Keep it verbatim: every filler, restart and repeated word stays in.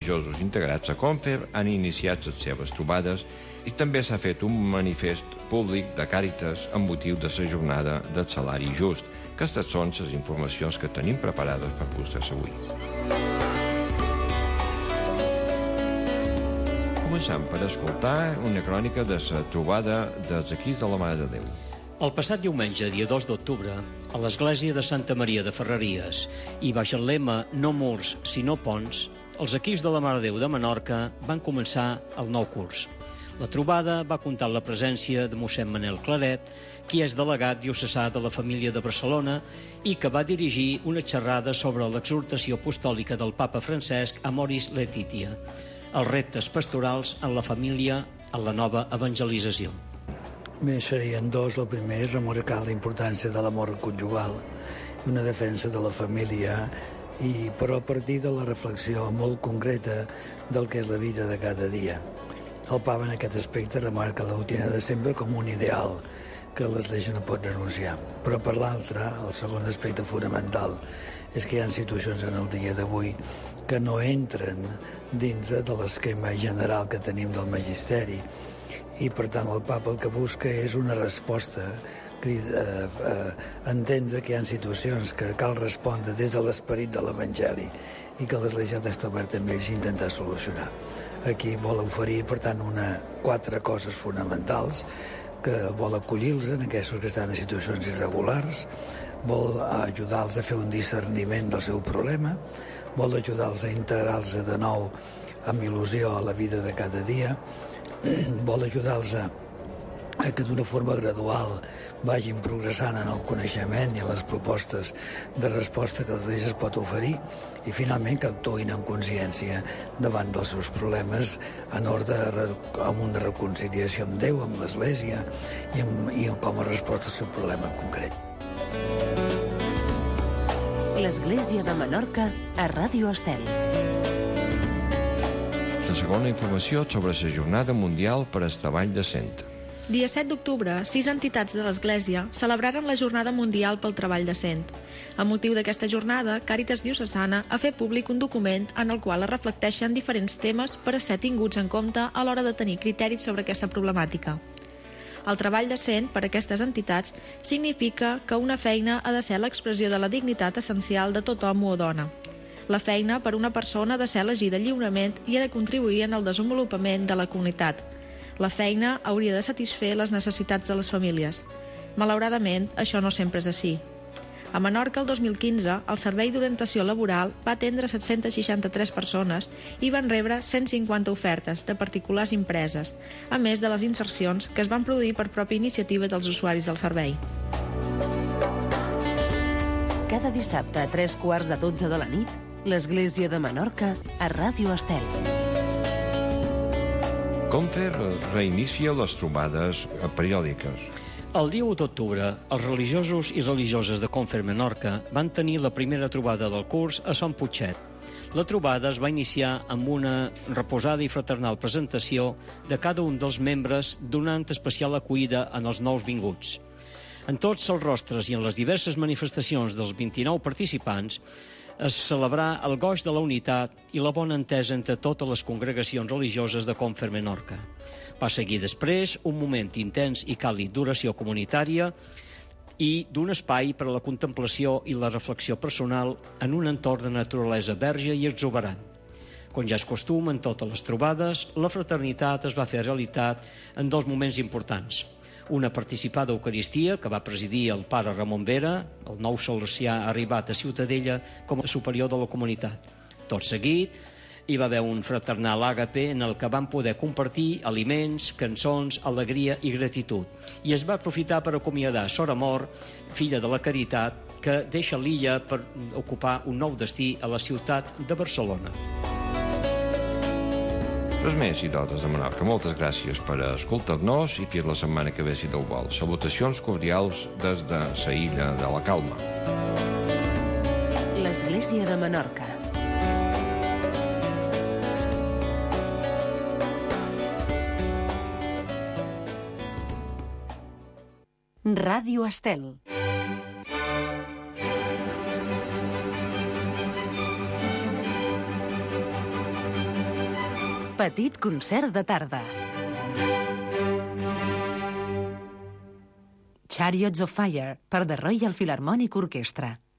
religiosos integrats a Confer han iniciat les seves trobades i també s'ha fet un manifest públic de Càritas amb motiu de la jornada del salari just. Aquestes són les informacions que tenim preparades per vostès avui. Començam per escoltar una crònica de la trobada dels equips de la Mare de Déu. El passat diumenge, dia dos d'octubre, a l'església de Santa Maria de Ferreries i baix el lema No murs, sinó ponts, els equips de la Mare de Déu de Menorca van començar el nou curs. La trobada va comptar amb la presència de mossèn Manel Claret, qui és delegat diocesà de la família de Barcelona i que va dirigir una xerrada sobre l'exhortació apostòlica del papa Francesc Amoris Laetitia, els reptes pastorals en la família en la nova evangelització. Bé, serien dos. El primer és remarcar la importància de l'amor conjugal i una defensa de la família, i, però a partir de la reflexió molt concreta del que és la vida de cada dia. El papa en aquest aspecte remarca la rutina de sempre com un ideal que l'Església no pot renunciar. Però per l'altre, el segon aspecte fonamental és que hi ha situacions en el dia d'avui que no entren dintre de l'esquema general que tenim del magisteri, i per tant el papa el que busca és una resposta, crida, eh, entendre que hi ha situacions que cal respondre des de l'esperit de l'Evangeli i que l'Església ha d'estar oberta amb ells i intentar solucionar. Aquí vol oferir, per tant, una, quatre coses fonamentals, que vol acollir-los en aquests que estan en situacions irregulars, vol ajudar-los a fer un discerniment del seu problema, vol ajudar-los a integrar-los de nou amb il·lusió a la vida de cada dia, vol ajudar-los a, a que d'una forma gradual vagin progressant en el coneixement i les propostes de resposta que l'Església es pot oferir, i finalment que actuïn amb consciència davant dels seus problemes en ordre amb una reconciliació amb Déu, amb l'Església i, amb, i amb com a resposta al seu problema concret. L'Església de Menorca a Ràdio Estel. La segona informació sobre la Jornada Mundial per al Treball Decent. Dia set d'octubre, sis entitats de l'Església celebraren la Jornada Mundial pel Treball Decent. A motiu d'aquesta jornada, Càritas Diocesana ha fet públic un document en el qual es reflecteixen diferents temes per a ser tinguts en compte a l'hora de tenir criteris sobre aquesta problemàtica. El treball decent, per a aquestes entitats, significa que una feina ha de ser l'expressió de la dignitat essencial de tot home o dona. La feina per una persona ha de ser elegida lliurement i ha de contribuir en el desenvolupament de la comunitat. La feina hauria de satisfer les necessitats de les famílies. Malauradament, això no sempre és així. A Menorca, el dos mil quinze, el Servei d'Orientació Laboral va atendre set-cents seixanta-tres persones i van rebre cent cinquanta ofertes de particulars empreses, a més de les insercions que es van produir per pròpia iniciativa dels usuaris del servei. Cada dissabte a tres quarts de dotze de la nit, l'Església de Menorca a Ràdio Estel. Confer reinicia les trobades periòdiques. El dia u d'octubre, els religiosos i religioses de Confer Menorca van tenir la primera trobada del curs a Son Putxet. La trobada es va iniciar amb una reposada i fraternal presentació de cada un dels membres, donant especial acollida en els nous vinguts. En tots els rostres i en les diverses manifestacions dels vint-i-nou participants es celebrà el goig de la unitat i la bona entesa entre totes les congregacions religioses de Confer Menorca. Va seguir després un moment intens i càlid d'oració comunitària i d'un espai per a la contemplació i la reflexió personal en un entorn de naturalesa verge i exuberant. Com ja és costum en totes les trobades, la fraternitat es va fer realitat en dos moments importants. Una participada Eucaristia que va presidir el pare Ramon Vera, el nou salesià arribat a Ciutadella com a superior de la comunitat. Tot seguit, hi va haver un fraternal àgape en el que van poder compartir aliments, cançons, alegria i gratitud. I es va aprofitar per acomiadar Sor Amor, filla de la Caritat, que deixa l'illa per ocupar un nou destí a la ciutat de Barcelona. Res més, i dotes de Menorca. Moltes gràcies per escoltar-nos i fins la setmana que ve, si Déu vol. Salutacions cordials des de la illa de la Calma. L'Església de Menorca. Ràdio Estel. Petit concert de tarda. Chariots of Fire, per The Royal Philharmonic Orchestra.